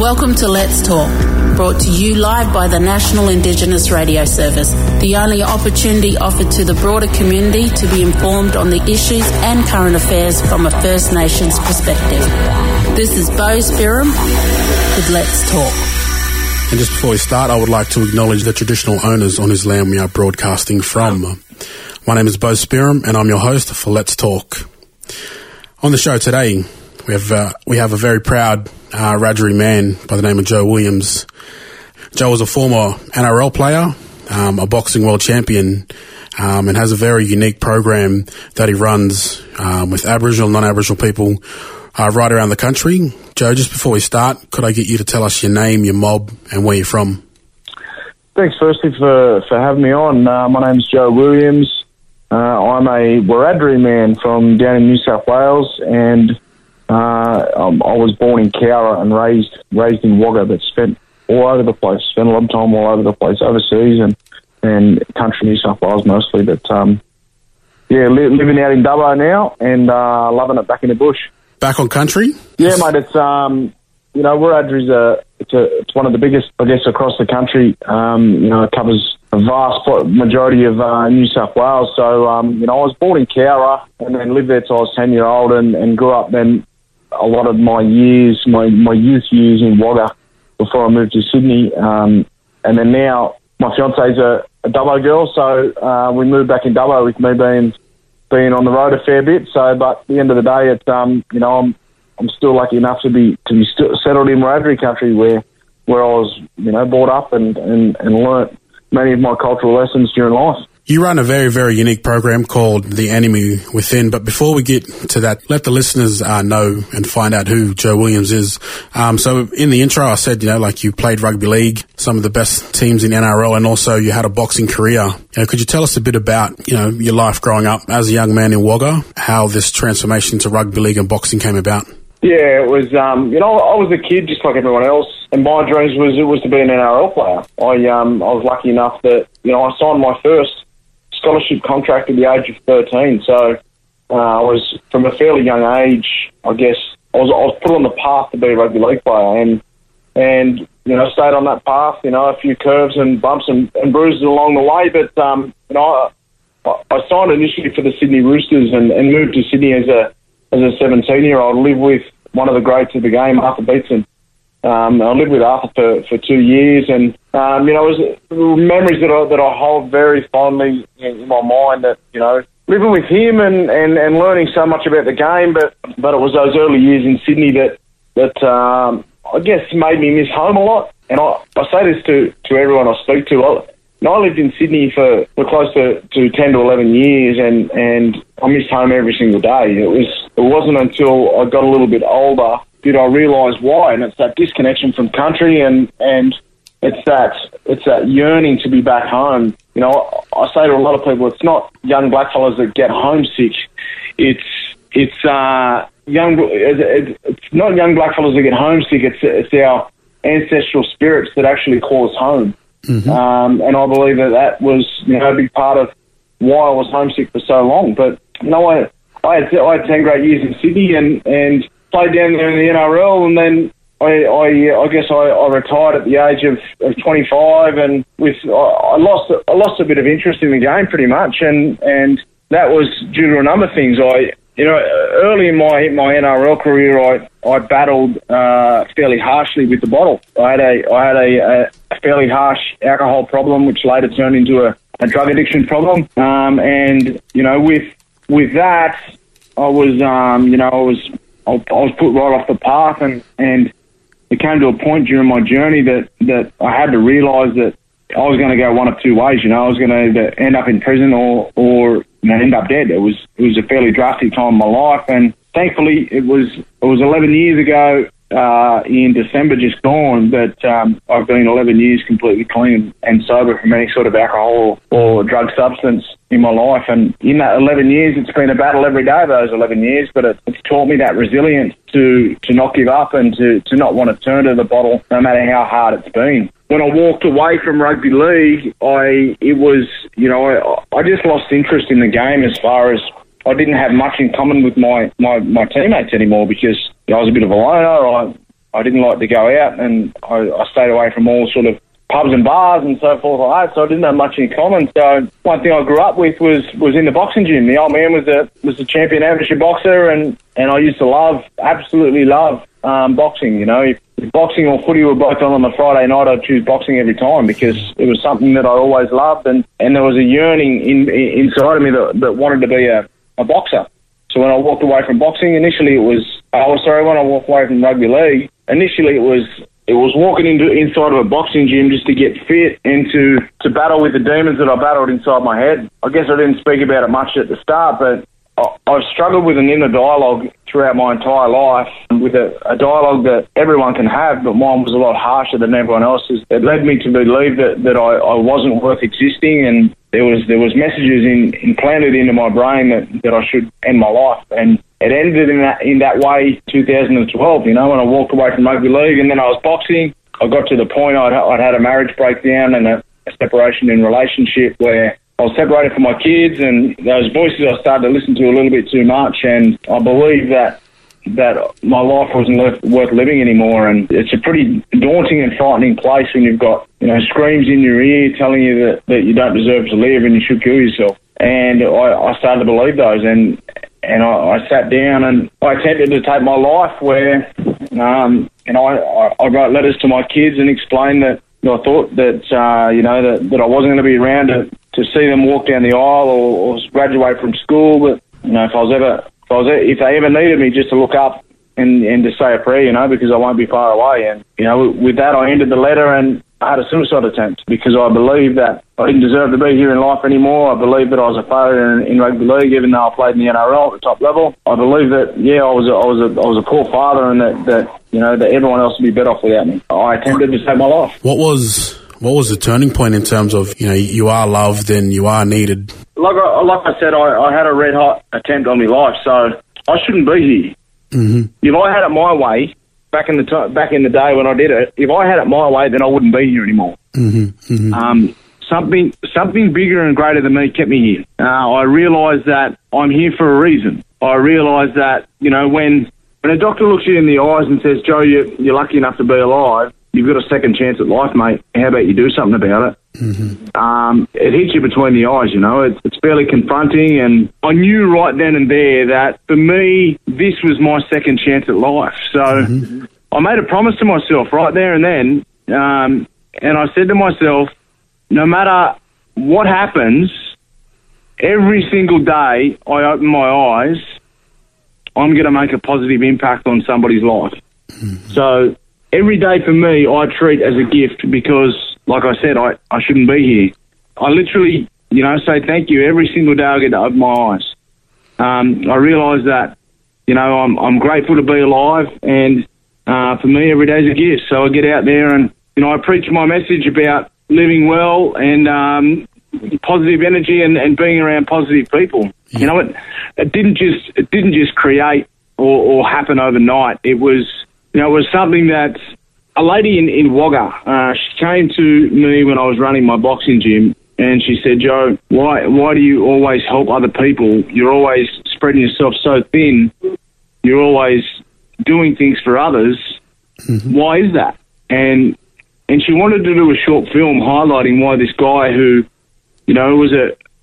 Welcome to Let's Talk, brought to you live by the National Indigenous Radio Service, the only opportunity offered to the broader community to be informed on the issues and current affairs from a First Nations perspective. This is Bo Spirim with Let's Talk. And just before we start, I would like to acknowledge the traditional owners on whose land we are broadcasting from. My name is Bo Spirim, and I'm your host for Let's Talk. On the show today, we have a very proud Wiradjuri man by the name of Joe Williams. Joe was a former NRL player, a boxing world champion, and has a very unique program that he runs with Aboriginal and non-Aboriginal people right around the country. Joe, just before we start, could I get you to tell us your name, your mob, and where you're from? Thanks firstly for having me on. My name's Joe Williams. I'm a Wiradjuri man from down in New South Wales, and I was born in Cowra and raised in Wagga, but spent all over the place. Spent a lot of time all over the place, overseas and country New South Wales mostly. But living out in Dubbo now and loving it back in the bush. Back on country? Yeah, mate. It's Wiradjuri's it's one of the biggest, I guess, across the country. It covers a vast majority of New South Wales. So I was born in Cowra and then lived there till I was 10-year-old and grew up then. A lot of my years, my youth years in Wagga before I moved to Sydney. And then now my fiance's a Dubbo girl, so we moved back in Dubbo with me being on the road a fair bit. So, but at the end of the day, it's I'm still lucky enough to be still settled in Wiradjuri country where I was brought up and learnt many of my cultural lessons during life. You run a very, very unique program called The Enemy Within, but before we get to that, let the listeners know and find out who Joe Williams is. So in the intro, I said, you played rugby league, some of the best teams in NRL, and also you had a boxing career. Could you tell us a bit about, your life growing up as a young man in Wagga, how this transformation to rugby league and boxing came about? Yeah, it was, I was a kid just like everyone else, and my dreams was to be an NRL player. I was lucky enough that, I signed my first scholarship contract at the age of 13. So I was, from a fairly young age, I guess, I was put on the path to be a rugby league player and stayed on that path, a few curves and bumps and bruises along the way. But, I signed initially for the Sydney Roosters and moved to Sydney as a 17-year-old, live with one of the greats of the game, Arthur Beetson. I lived with Arthur for 2 years, and it was memories that I hold very fondly in my mind. That living with him and learning so much about the game, but it was those early years in Sydney that I guess made me miss home a lot. And I say this to everyone I speak to. I lived in Sydney for close to 10 to 11 years, and I missed home every single day. It wasn't until I got a little bit older did I realise why, and it's that disconnection from country, and it's that yearning to be back home. I say to a lot of people, it's not young blackfellas that get homesick. It's not young blackfellas that get homesick. It's our ancestral spirits that actually call us home. Mm-hmm. And I believe that was a big part of why I was homesick for so long. But I had 10 great years in Sydney and played down there in the NRL, and then I guess I retired at the age of 25, and I lost a bit of interest in the game pretty much, and that was due to a number of things. Early in my NRL career, I battled fairly harshly with the bottle. I had a fairly harsh alcohol problem, which later turned into a drug addiction problem, and with that, I was put right off the path, and it came to a point during my journey that I had to realise that I was going to go one of two ways. I was going to either end up in prison or end up dead. It was a fairly drastic time in my life, and thankfully it was 11 years ago in December just gone that I've been 11 years completely clean and sober from any sort of alcohol or drug substance in my life. And in that 11 years, it's been a battle every day of those 11 years, but it's taught me that resilience to not give up and to not want to turn to the bottle no matter how hard it's been. When I walked away from rugby league, I just lost interest in the game as far as I didn't have much in common with my teammates anymore because I was a bit of a loner. I didn't like to go out, and I stayed away from all sort of pubs and bars and so forth like that, so I didn't have much in common. So one thing I grew up with was in the boxing gym. The old man was a champion amateur boxer, and I used to absolutely love boxing. You know, if boxing or footy were both on a Friday night, I'd choose boxing every time because it was something that I always loved, and there was a yearning inside of me that wanted to be a boxer. So when I walked away from boxing, initially when I walked away from rugby league, initially it was walking inside of a boxing gym just to get fit and to battle with the demons that I battled inside my head. I guess I didn't speak about it much at the start, but I've struggled with an inner dialogue throughout my entire life, with a dialogue that everyone can have, but mine was a lot harsher than everyone else's. It led me to believe that I wasn't worth existing, and there was messages implanted into my brain that I should end my life. And it ended in that way 2012, you know, when I walked away from rugby league and then I was boxing. I got to the point I'd had a marriage breakdown and a separation in relationship where I was separated from my kids, and those voices I started to listen to a little bit too much, and I believed that my life wasn't worth living anymore. And it's a pretty daunting and frightening place when you've got, you know, screams in your ear telling you that you don't deserve to live and you should kill yourself. And I started to believe those, and I sat down and I attempted to take my life where, I wrote letters to my kids and explained that I thought that I wasn't going to be around to see them walk down the aisle or graduate from school. But you know, if they ever needed me, just to look up and to say a prayer, you know, because I won't be far away. And you know, with that, I ended the letter and I had a suicide attempt because I believed that I didn't deserve to be here in life anymore. I believed that I was a failure in rugby league, even though I played in the NRL at the top level. I believed that I was a poor father, and that everyone else would be better off without me. I attempted to save my life. What was the turning point in terms of, you know, you are loved and you are needed? Like I said, I had a red hot attempt on my life, so I shouldn't be here. Mm-hmm. If I had it my way, back in the day when I did it, if I had it my way, then I wouldn't be here anymore. Mm-hmm. Mm-hmm. Something bigger and greater than me kept me here. I realised that I'm here for a reason. I realised that, you know, when a doctor looks you in the eyes and says, Joe, you're lucky enough to be alive, you've got a second chance at life, mate. How about you do something about it? Mm-hmm. It hits you between the eyes, you know. It's fairly confronting, and I knew right then and there that for me, this was my second chance at life. So I made a promise to myself right there and then, and I said to myself, no matter what happens, every single day I open my eyes, I'm going to make a positive impact on somebody's life. Mm-hmm. So every day for me, I treat as a gift because, like I said, I shouldn't be here. I literally, you know, say thank you every single day I get to open my eyes. I realise that, you know, I'm grateful to be alive, and for me, every day is a gift. So I get out there and, you know, I preach my message about living well and positive energy and being around positive people. Yeah. You know, it didn't just create or happen overnight. It was, you know, it was something that a lady in Wagga, she came to me when I was running my boxing gym, and she said, Joe, why do you always help other people? You're always spreading yourself so thin. You're always doing things for others. Mm-hmm. Why is that? And she wanted to do a short film highlighting why this guy who, you know, was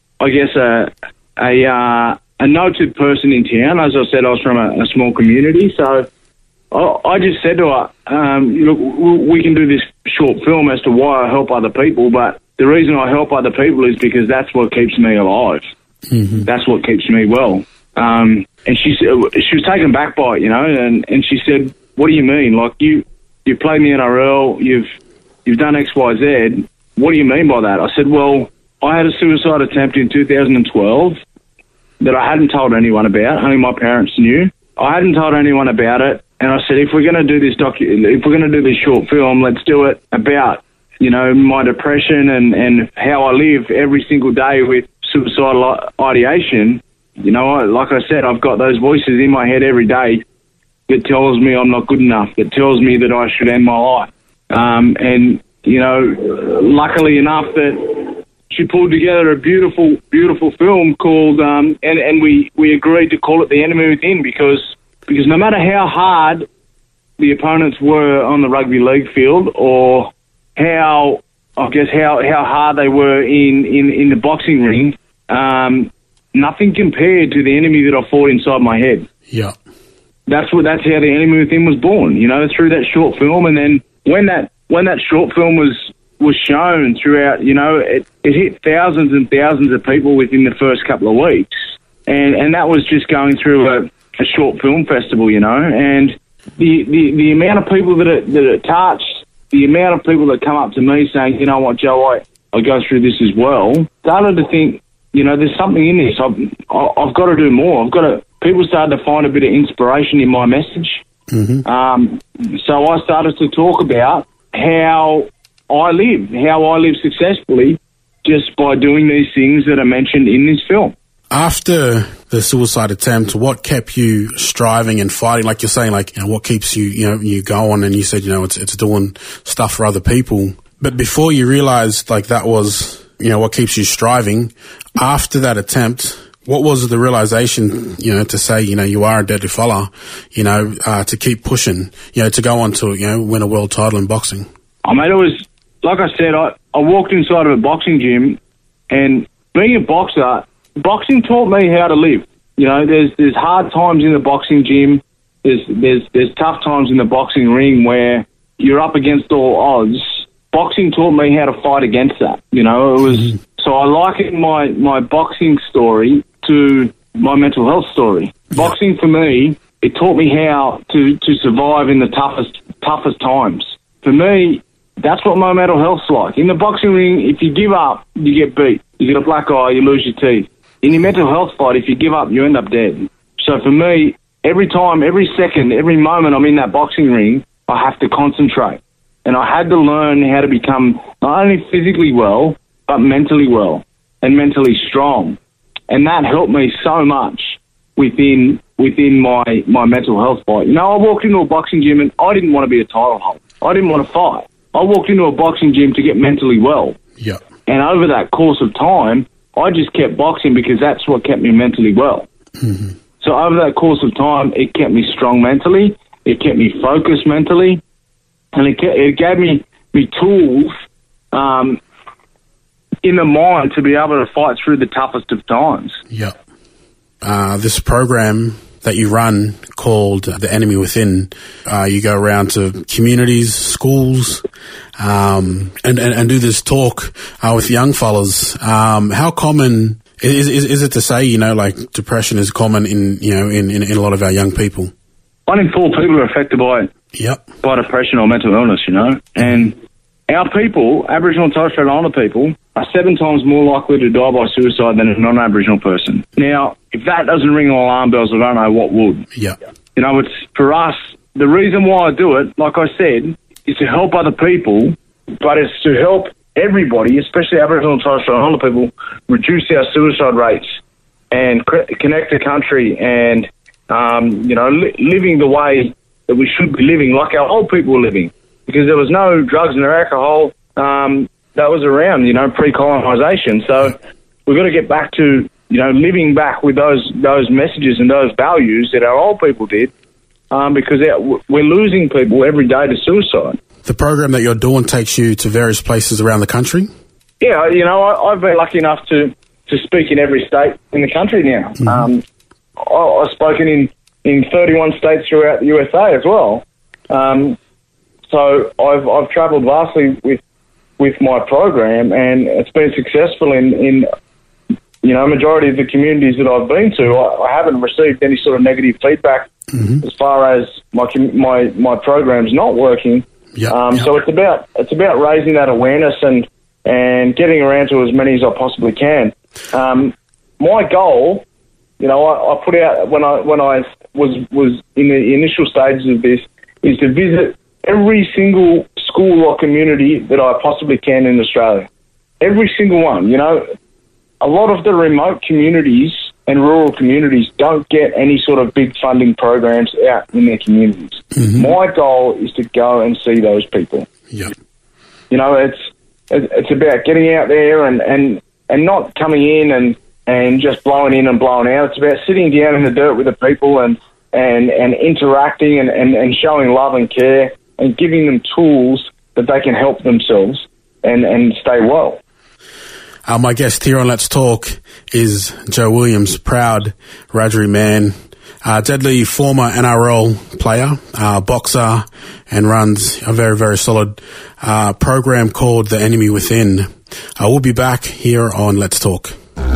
a noted person in town. As I said, I was from a small community, so I just said to her, look, we can do this short film as to why I help other people, but the reason I help other people is because that's what keeps me alive. Mm-hmm. That's what keeps me well. And she was taken back by it, you know, and she said, what do you mean? Like, you played in the NRL, you've done X, Y, Z. What do you mean by that? I said, well, I had a suicide attempt in 2012 that I hadn't told anyone about. Only my parents knew. I hadn't told anyone about it. And I said, if we're going to do this short film, let's do it about, you know, my depression and how I live every single day with suicidal ideation. You know, like I said, I've got those voices in my head every day that tells me I'm not good enough, that tells me that I should end my life. And, you know, luckily enough that she pulled together a beautiful, beautiful film called, and we agreed to call it The Enemy Within because no matter how hard the opponents were on the rugby league field, or how hard they were in the boxing ring, nothing compared to the enemy that I fought inside my head. Yeah. That's how the enemy within was born, through that short film. And then when that short film was shown throughout, it hit thousands and thousands of people within the first couple of weeks. And that was just going through a short film festival, and the amount of people that it touched, the amount of people that come up to me saying, you know what, Joe, I go through this as well, started to think, there's something in this. I've got to do more. People started to find a bit of inspiration in my message. Mm-hmm. So I started to talk about how I live successfully just by doing these things that are mentioned in this film. After the suicide attempt, what kept you striving and fighting? Like you're saying, what keeps you, you going? And you said, it's doing stuff for other people. But before you realized that was, what keeps you striving, after that attempt, what was the realization, to say, you are a deadly fella, to keep pushing, to go on to, win a world title in boxing? I mean, it was, like I said, I walked inside of a boxing gym, and being a boxer, boxing taught me how to live. There's hard times in the boxing gym. There's tough times in the boxing ring where you're up against all odds. Boxing taught me how to fight against that. It was so I liken my boxing story to my mental health story. Boxing for me, it taught me how to survive in the toughest times. For me, that's what my mental health's like. In the boxing ring, if you give up, you get beat. You get a black eye, you lose your teeth. In your mental health fight, if you give up, you end up dead. So for me, every time, every second, every moment I'm in that boxing ring, I have to concentrate. And I had to learn how to become not only physically well, but mentally well and mentally strong. And that helped me so much within my mental health fight. I walked into a boxing gym and I didn't want to be a title holder. I didn't want to fight. I walked into a boxing gym to get mentally well. Yeah. And over that course of time, I just kept boxing because that's what kept me mentally well. Mm-hmm. So over that course of time, it kept me strong mentally, it kept me focused mentally, and it gave me tools in the mind to be able to fight through the toughest of times. Yeah. This program that you run called The Enemy Within, you go around to communities, schools, and do this talk with young fellas. How common is it to say, depression is common in a lot of our young people? 1 in 4 people are affected by depression or mental illness, and our people, Aboriginal and Torres Strait Islander people, are 7 times more likely to die by suicide than a non-Aboriginal person. Now, if that doesn't ring alarm bells, I don't know what would. Yeah. It's for us, the reason why I do it, like I said, is to help other people, but it's to help everybody, especially Aboriginal and Torres Strait Islander people, reduce our suicide rates and connect the country and, living the way that we should be living, like our old people were living. Because there was no drugs and alcohol that was around, pre-colonisation. So we've got to get back to, living back with those messages and those values that our old people did, because we're losing people every day to suicide. The program that you're doing takes you to various places around the country? Yeah, I've been lucky enough to speak in every state in the country now. Mm-hmm. I've spoken in 31 states throughout the USA as well. So I've travelled vastly with my program, and it's been successful in majority of the communities that I've been to. I haven't received any sort of negative feedback as far as my program's not working. So it's about raising that awareness and getting around to as many as I possibly can. My goal, I put out when I was in the initial stages of this, is to visit every single school or community that I possibly can in Australia. Every single one. A lot of the remote communities and rural communities don't get any sort of big funding programs out in their communities. Mm-hmm. My goal is to go and see those people. Yeah. It's about getting out there and not coming in and just blowing in and blowing out. It's about sitting down in the dirt with the people and and interacting and showing love and care and giving them tools that they can help themselves and stay well. My guest here on Let's Talk is Joe Williams, proud Wiradjuri man, deadly former NRL player, boxer, and runs a very, very solid program called The Enemy Within. We'll be back here on Let's Talk.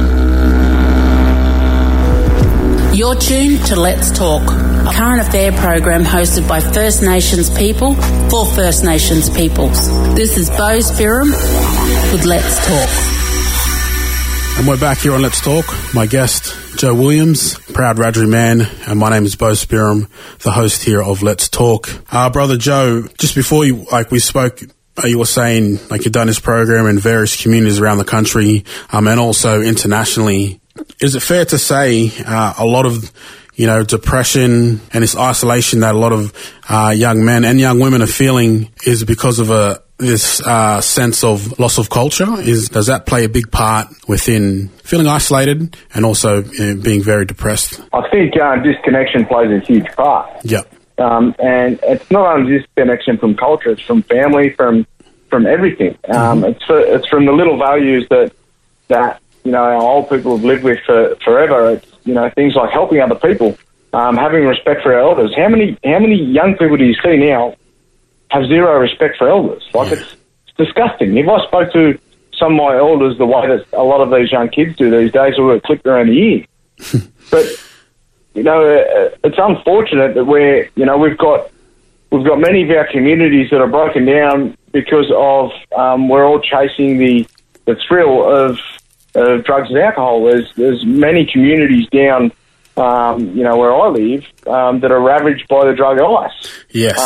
You're tuned to Let's Talk, a current affair program hosted by First Nations people for First Nations peoples. This is Bo Spirum with Let's Talk. And we're back here on Let's Talk. My guest, Joe Williams, proud Wiradjuri man, and my name is Bo Spirum, the host here of Let's Talk. Brother Joe, just before we spoke, you were saying you've done this program in various communities around the country, and also internationally. Is it fair to say a lot of depression and this isolation that a lot of young men and young women are feeling is because of this sense of loss of culture? Does that play a big part within feeling isolated and also being very depressed? I think disconnection plays a huge part. Yeah. And it's not only disconnection from culture; it's from family, from everything. It's from the little values that our old people have lived with forever. It's things like helping other people, having respect for our elders. How many young people do you see now have zero respect for elders? It's disgusting. If I spoke to some of my elders the way that a lot of these young kids do these days, we would click around the ear. But it's unfortunate that we've got many of our communities that are broken down because of we're all chasing the thrill of drugs and alcohol. There's many communities down where I live that are ravaged by the drug ice. Yes.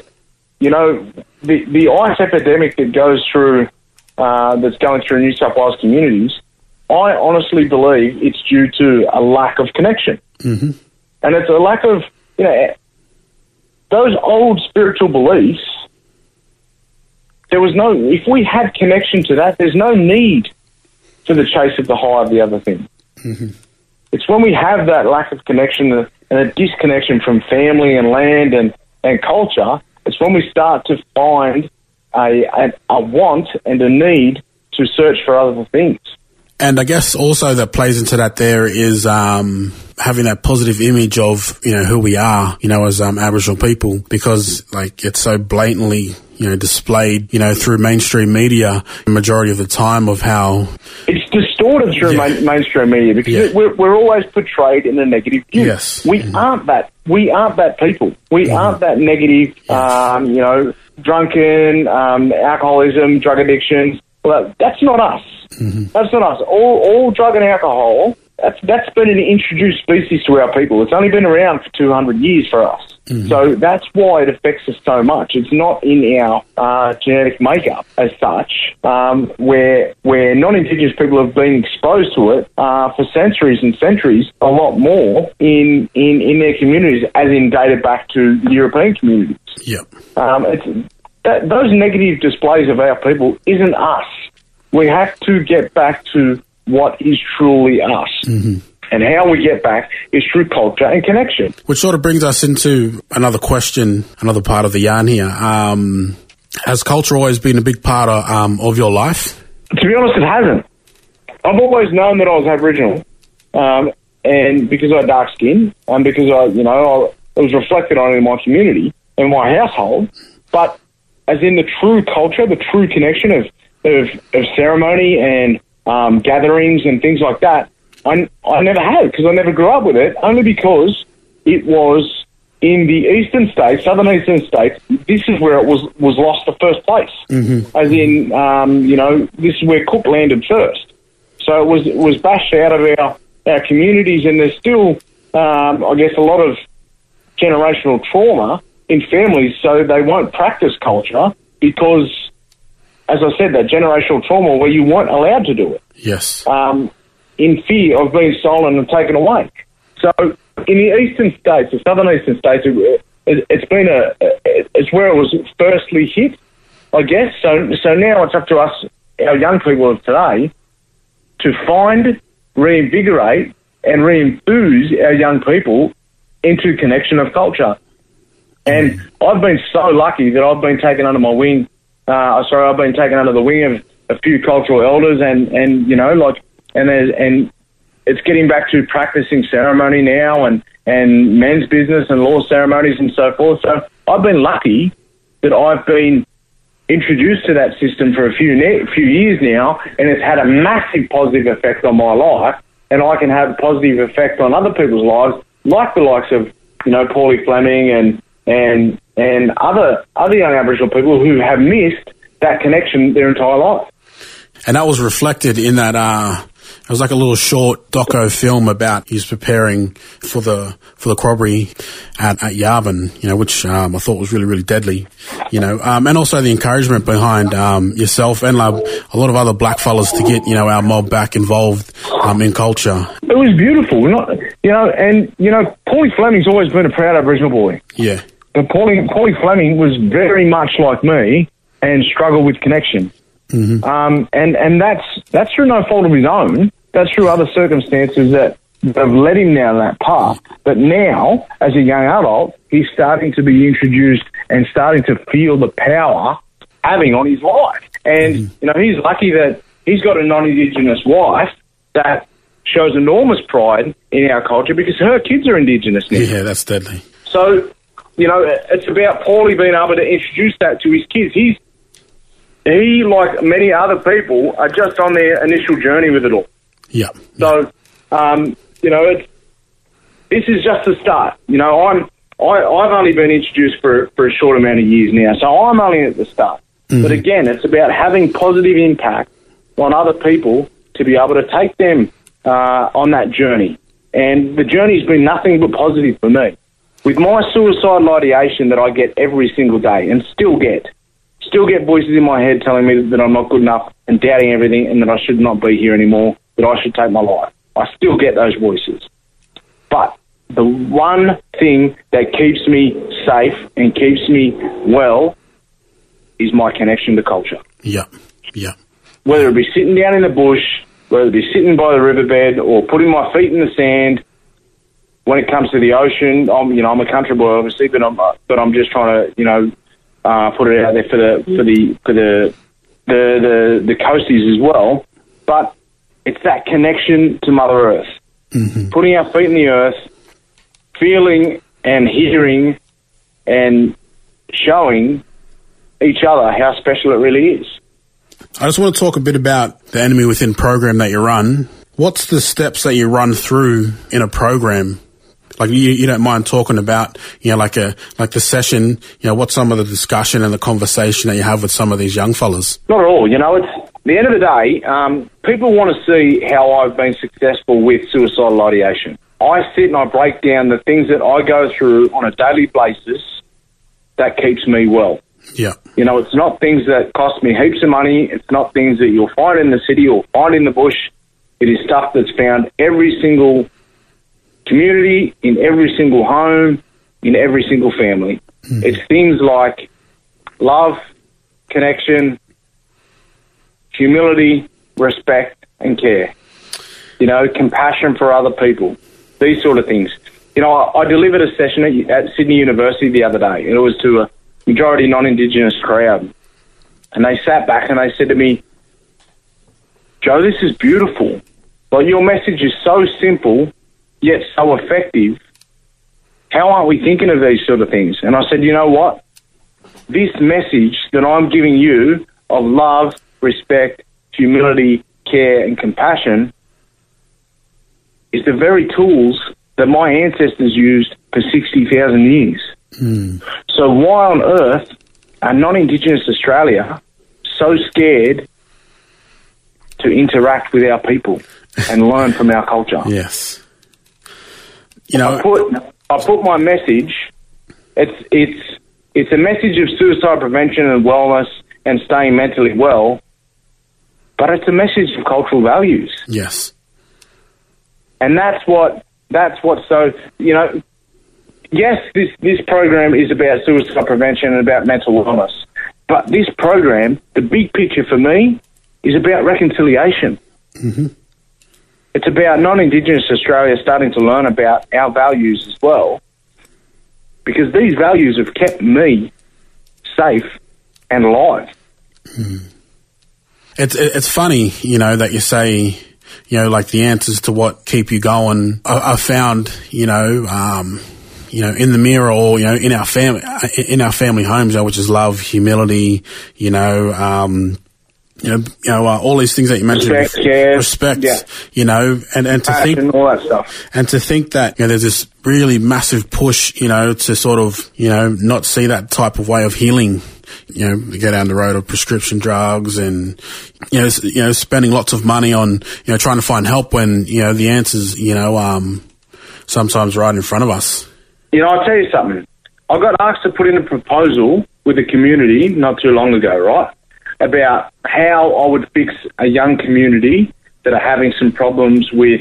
The ice epidemic that goes through, that's going through New South Wales communities, I honestly believe it's due to a lack of connection. Mm-hmm. And it's a lack of, those old spiritual beliefs, if we had connection to that, there's no need for the chase of the high of the other thing. Mm-hmm. It's when we have that lack of connection and a disconnection from family and land and culture, it's when we start to find a want and a need to search for other things. And I guess also that plays into that there is having that positive image of, who we are, as Aboriginal people, because it's so blatantly, displayed, through mainstream media the majority of the time of how... It's distorted through mainstream media because we're always portrayed in a negative view. Yes. We aren't that. We aren't that people. We aren't that negative, drunken, alcoholism, drug addiction. Well, that's not us. Mm-hmm. That's not us. All drug and alcohol, that's been an introduced species to our people. It's only been around for 200 years for us. Mm-hmm. So that's why it affects us so much. It's not in our genetic makeup as such, where non-Indigenous people have been exposed to it for centuries and centuries, a lot more in their communities, as in dated back to European communities. Yep. Those negative displays of our people isn't us. We have to get back to what is truly us. Mm-hmm. And how we get back is through culture and connection. Which sort of brings us into another question, another part of the yarn here. Has culture always been a big part of your life? To be honest, it hasn't. I've always known that I was Aboriginal, and because I had dark skin, and because it was reflected on in my community, in my household. But as in the true culture, the true connection of ceremony and gatherings and things like that, I never had, because I never grew up with it, only because it was in the eastern states, southern eastern states. This is where it was lost the first place. Mm-hmm. As in, this is where Cook landed first. So it was bashed out of our communities, and there's still, I guess, a lot of generational trauma in families, so they won't practice culture because, as I said, that generational trauma where you weren't allowed to do it. Yes. In fear of being stolen and taken away. So in the eastern states, the southern eastern states, it's where it was firstly hit, I guess. So now it's up to us, our young people of today, to find, reinvigorate and re-enthuse our young people into connection of culture. And I've been so lucky that I've been taken under my wing. I've been taken under the wing of a few cultural elders, and you know, like, and it's getting back to practicing ceremony now, and men's business and law ceremonies and so forth. So I've been lucky that I've been introduced to that system for a few years now, and it's had a massive positive effect on my life, and I can have a positive effect on other people's lives, like the likes of, you know, Paulie Fleming and other young Aboriginal people who have missed that connection their entire life. And that was reflected in that, it was like a little short doco film about he's preparing for the corroboree at Yavin, you know, which I thought was really, really deadly, you know, and also the encouragement behind yourself and a lot of other black fellas to get, you know, our mob back involved in culture. It was beautiful, Paulie Fleming's always been a proud Aboriginal boy. Yeah. But Paulie Fleming was very much like me and struggled with connection. Mm-hmm. And that's through no fault of his own. That's through other circumstances that have led him down that path. But now, as a young adult, he's starting to be introduced and starting to feel the power having on his life. And, you know, he's lucky that he's got a non-Indigenous wife that shows enormous pride in our culture because her kids are Indigenous now. Yeah, that's deadly. So, you know, it's about Paulie being able to introduce that to his kids. He, like many other people, are just on their initial journey with it all. Yeah. So, you know, this is just the start. You know, I've only been introduced for a short amount of years now, so I'm only at the start. Mm-hmm. But again, it's about having positive impact on other people to be able to take them on that journey. And the journey's been nothing but positive for me. With my suicidal ideation that I get every single day and still get voices in my head telling me that I'm not good enough and doubting everything and that I should not be here anymore, that I should take my life. I still get those voices. But the one thing that keeps me safe and keeps me well is my connection to culture. Yeah, yeah. Whether it be sitting down in the bush, whether it be sitting by the riverbed or putting my feet in the sand. When it comes to the ocean, I'm a country boy, obviously, but I'm just trying to, put it out there for the coasties as well. But it's that connection to Mother Earth, putting our feet in the earth, feeling and hearing and showing each other how special it really is. I just want to talk a bit about the Enemy Within program that you run. What's the steps that you run through in a program? Like you don't mind talking about, like the session, what's some of the discussion and the conversation that you have with some of these young fellas? Not at all. It's the end of the day, people want to see how I've been successful with suicidal ideation. I sit and I break down the things that I go through on a daily basis that keeps me well. Yeah. It's not things that cost me heaps of money. It's not things that you'll find in the city or find in the bush. It is stuff that's found every single community, in every single home, in every single family. It's things like love, connection, humility, respect, and care. Compassion for other people. These sort of things. I delivered a session at Sydney University the other day, and it was to a majority non-Indigenous crowd. And they sat back and they said to me, "Joe, this is beautiful. But your message is so simple, yet so effective. How aren't we thinking of these sort of things?" And I said, you know what? This message that I'm giving you of love, respect, humility, care, and compassion is the very tools that my ancestors used for 60,000 years. So why on earth are non-Indigenous Australia so scared to interact with our people and learn from our culture? Yes. I put my message. It's a message of suicide prevention and wellness and staying mentally well, but it's a message of cultural values. Yes. And that's what. So yes, this program is about suicide prevention and about mental wellness, but this program, the big picture for me, is about reconciliation. It's about non-Indigenous Australia starting to learn about our values as well because these values have kept me safe and alive. It's funny, that you say, like the answers to what keep you going. I found, in the mirror or, in our family homes, which is love, humility, all these things that you mentioned. Respect, and to think, all that stuff. And to think that, there's this really massive push, to sort of, not see that type of way of healing, go down the road of prescription drugs and, spending lots of money on, trying to find help when, the answers, sometimes right in front of us. I'll tell you something. I got asked to put in a proposal with the community not too long ago, right? About how I would fix a young community that are having some problems with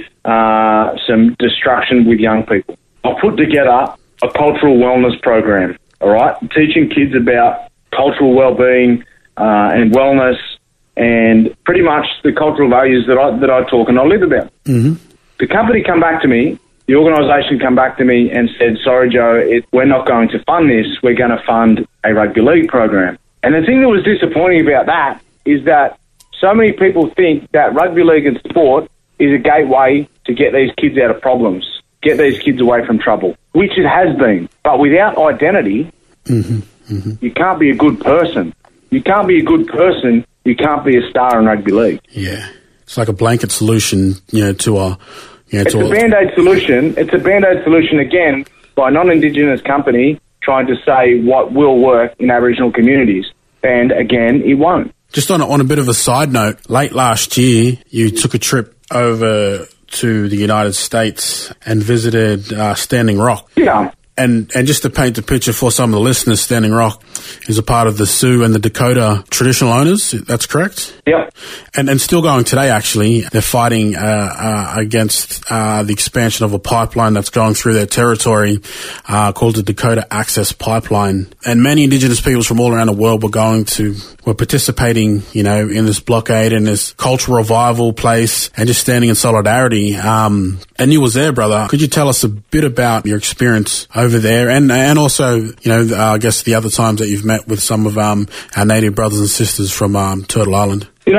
some destruction with young people. I put together a cultural wellness program, all right, teaching kids about cultural well-being and wellness and pretty much the cultural values that I talk and I live about. Mm-hmm. The company come back to me, the organisation come back to me and said, sorry, Joe, we're not going to fund this. We're going to fund a rugby league program. And the thing that was disappointing about that is that so many people think that rugby league and sport is a gateway to get these kids out of problems, get these kids away from trouble, which it has been. But without identity, you can't be a good person. You can't be a good person. You can't be a star in rugby league. Yeah. It's like a blanket solution, to a... It's a Band-Aid solution. It's a Band-Aid solution, again, by a non-Indigenous company trying to say what will work in Aboriginal communities. And, again, it won't. Just on a bit of a side note, late last year, you took a trip over to the United States and visited Standing Rock. Yeah. And just to paint the picture for some of the listeners, Standing Rock is a part of the Sioux and the Dakota traditional owners. That's correct? Yep. And still going today, actually. They're fighting against the expansion of a pipeline that's going through their territory called the Dakota Access Pipeline. And many Indigenous peoples from all around the world were participating, in this blockade and this cultural revival place and just standing in solidarity. And you was there, brother. Could you tell us a bit about your experience over there and also, I guess the other times that you've met with some of our native brothers and sisters from Turtle Island? It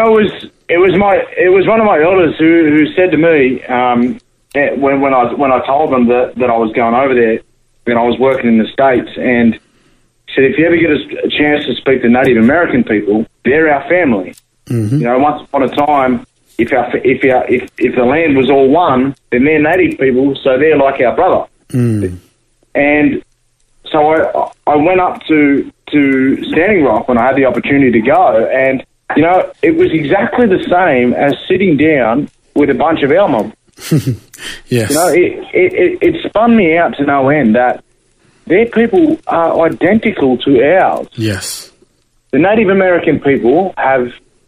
was one of my elders who said to me when I told them that I was going over there when I was working in the States, and said, if you ever get a chance to speak to Native American people, they're our family. Mm-hmm. Once upon a time, if the land was all one, then they're Native people, so they're like our brother. Mm. And so I went up to Standing Rock when I had the opportunity to go, and it was exactly the same as sitting down with a bunch of our mob. Yes. It spun me out to no end that their people are identical to ours. Yes. The Native American people have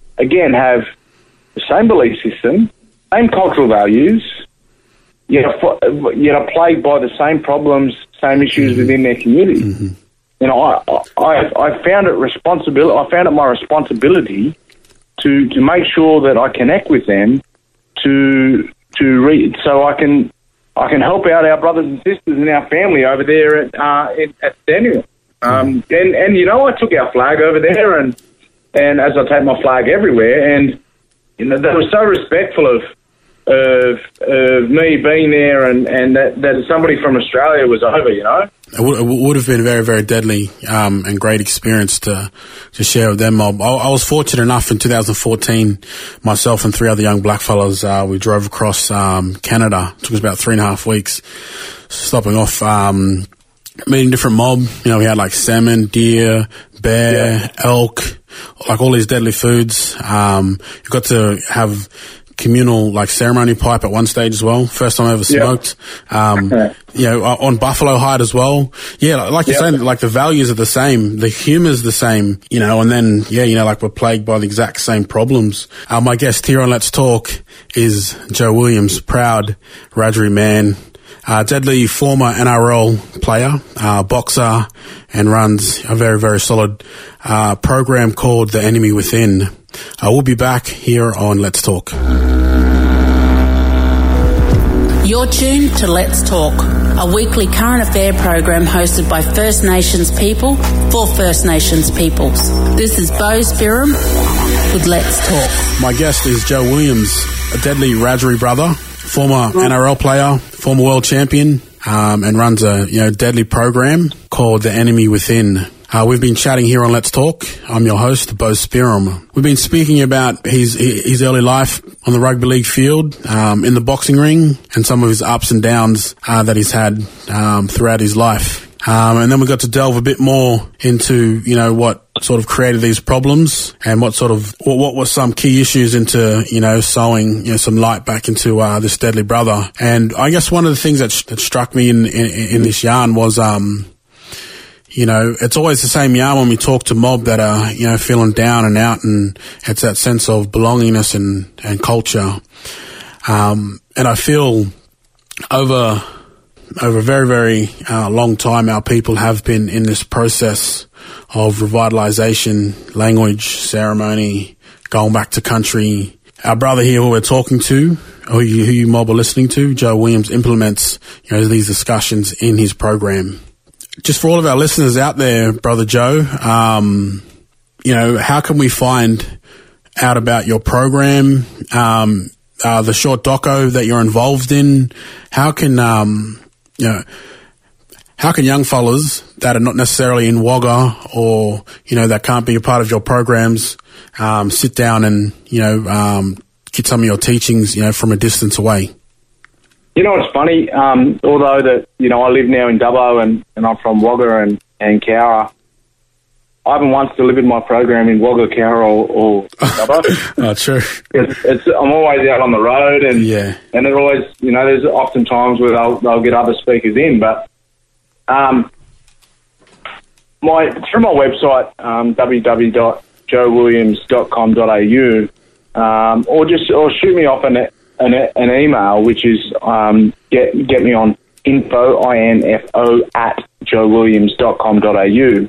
the same belief system, same cultural values, yet are plagued by the same problems, same issues within their community. Mm-hmm. I found it my responsibility to make sure that I connect with them so I can help out our brothers and sisters and our family over there at Daniel. And I took our flag over there, and as I take my flag everywhere, and they were so respectful of me being there, and that somebody from Australia was over. It would have been a very, very deadly and great experience to share with them. I was fortunate enough in 2014, myself and 3 other young blackfellas, we drove across Canada. It took us about 3.5 weeks, stopping off, meeting different mob. We had like salmon, deer, bear, elk, like all these deadly foods. You got to have communal ceremony pipe at one stage as well. First time I ever smoked. On buffalo hide as well. Yeah, like you're saying, the values are the same, the humor's the same, and then we're plagued by the exact same problems. My guest here on Let's Talk is Joe Williams, proud Wiradjuri man, deadly former NRL player, boxer, and runs a very, very solid program called The Enemy Within. We'll be back here on Let's Talk. You're tuned to Let's Talk a weekly current affair program hosted by First Nations people for First Nations peoples. This is Bo Spirum with Let's Talk. My guest is Joe Williams, a deadly Rajari brother, former NRL player, former world champion, and runs a deadly program called The Enemy Within. We've been chatting here on Let's Talk. I'm your host, Bo Spirum. We've been speaking about his early life on the rugby league field, in the boxing ring, and some of his ups and downs that he's had throughout his life. And then we got to delve a bit more into, what sort of created these problems and what were some key issues into, sowing, some light back into this deadly brother. And I guess one of the things that struck me in this yarn was, it's always the same yarn when we talk to mob that are, feeling down and out, and it's that sense of belongingness and culture. And I feel over a very, very long time, our people have been in this process of revitalisation, language, ceremony, going back to country. Our brother here who we're talking to, who you mob are listening to, Joe Williams, implements these discussions in his program. Just for all of our listeners out there, Brother Joe, how can we find out about your program, the short doco that you're involved in? How can young fellas that are not necessarily in Wagga or, that can't be a part of your programs, sit down and, get some of your teachings, from a distance away? It's funny, although that, I live now in Dubbo and I'm from Wagga and Cowra, I haven't once delivered my program in Wagga, Cowra or Dubbo. Oh, true. I'm always out on the road and it always, there's often times where they'll get other speakers in, but through my website, www.joewilliams.com.au, or shoot me off an email, which is get me on info at joewilliams.com.au.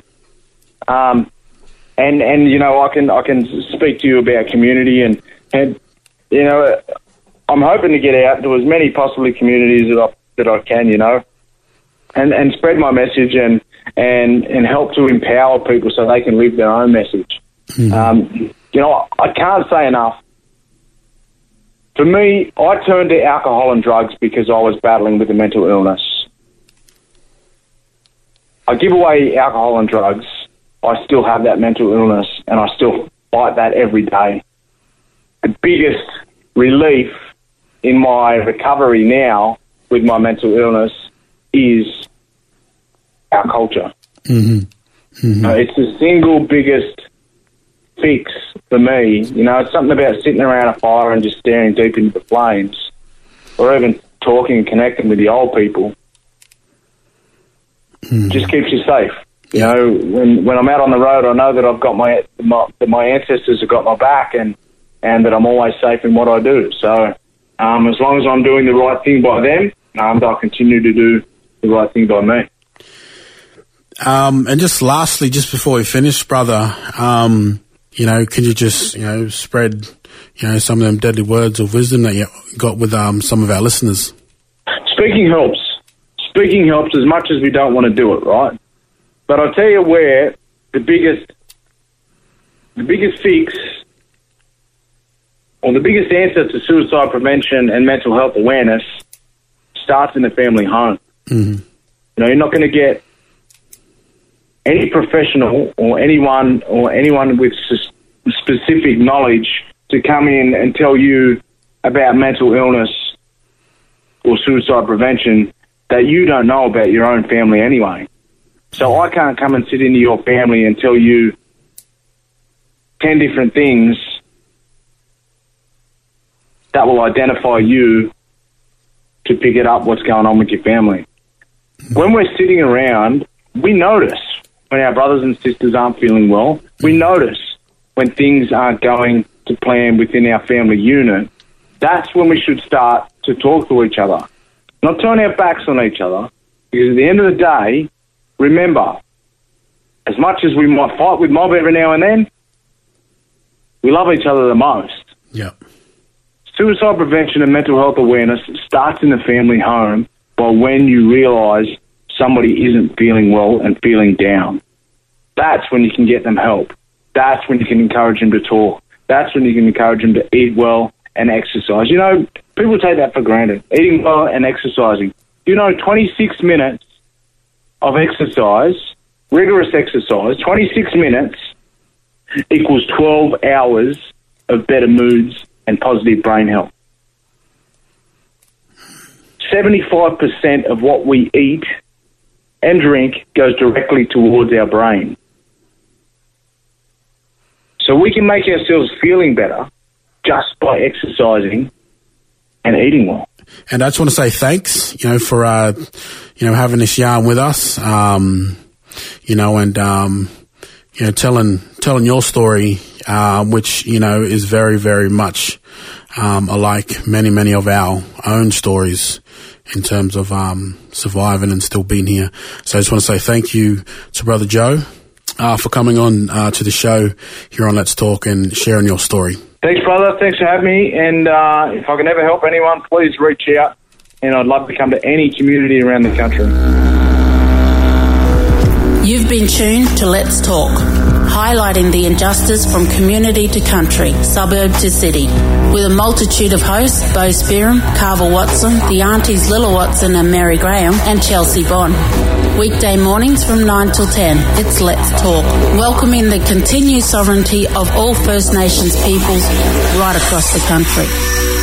And I can speak to you about community and I'm hoping to get out to as many possibly communities that I can, and spread my message and help to empower people so they can live their own message. Mm-hmm. I can't say enough. For me, I turned to alcohol and drugs because I was battling with a mental illness. I give away alcohol and drugs. I still have that mental illness, and I still fight that every day. The biggest relief in my recovery now with my mental illness is our culture. Mm-hmm. Mm-hmm. It's the single biggest fix for me. It's something about sitting around a fire and just staring deep into the flames, or even talking and connecting with the old people. Just keeps you safe. When I'm out on the road, I know that I've got my ancestors have got my back, and that I'm always safe in what I do. So as long as I'm doing the right thing by them, they'll continue to do the right thing by me. And just lastly, just before we finish, brother, can you just, spread, some of them deadly words of wisdom that you got with some of our listeners? Speaking helps. Speaking helps as much as we don't want to do it, right? But I'll tell you where the biggest fix or the biggest answer to suicide prevention and mental health awareness starts in the family home. Mm-hmm. You're not going to get any professional or anyone with specific knowledge to come in and tell you about mental illness or suicide prevention that you don't know about your own family anyway. So I can't come and sit into your family and tell you 10 different things that will identify you to pick it up what's going on with your family. When we're sitting around, we notice when our brothers and sisters aren't feeling well. We notice when things aren't going to plan within our family unit. That's when we should start to talk to each other. Not turn our backs on each other, because at the end of the day, remember, as much as we might fight with mob every now and then, we love each other the most. Yeah. Suicide prevention and mental health awareness starts in the family home by when you realise somebody isn't feeling well and feeling down. That's when you can get them help. That's when you can encourage them to talk. That's when you can encourage them to eat well and exercise. You know, people take that for granted, eating well and exercising. You know, 26 minutes of exercise, rigorous exercise, 26 minutes equals 12 hours of better moods and positive brain health. 75% of what we eat and drink goes directly towards our brain. So we can make ourselves feeling better just by exercising and eating well. And I just want to say thanks, for, having this yarn with us, telling your story, which, is very, very much, alike many of our own stories in terms of, surviving and still being here. So I just want to say thank you to Brother Joe, for coming on, to the show here on Let's Talk and sharing your story. Thanks, brother. Thanks for having me. And if I can ever help anyone, please reach out. And I'd love to come to any community around the country. You've been tuned to Let's Talk, highlighting the injustice from community to country, suburb to city. With a multitude of hosts, Bo Spearham, Carver Watson, the aunties Lilla Watson and Mary Graham, and Chelsea Bond. Weekday mornings from 9 till 10, it's Let's Talk, welcoming the continued sovereignty of all First Nations peoples right across the country.